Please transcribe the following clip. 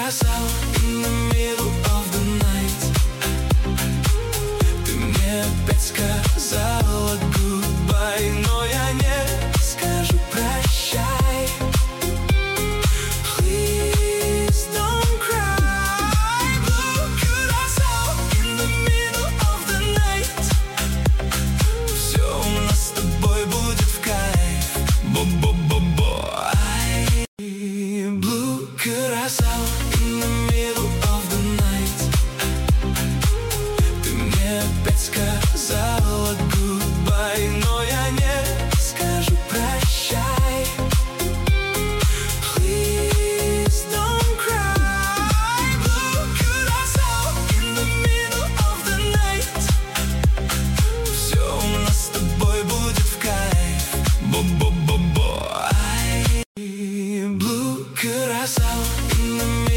Curaçao in the middle of the night. Ты мне опять сказала goodbye, но я не скажу прощай. Please don't cry. Blue Curaçao in the middle of the night. Все у нас с тобой будет в кайф. Бо-бо-бо-бо. Blue Curaçao in the middle of the night. Ты мне опять сказала goodbye, но я не скажу прощай. Please don't cry. Blue Curaçao in the middle of the night. Все у нас с тобой будет в кайф. Бо-бо-бо-бо. Blue Curaçao in the middle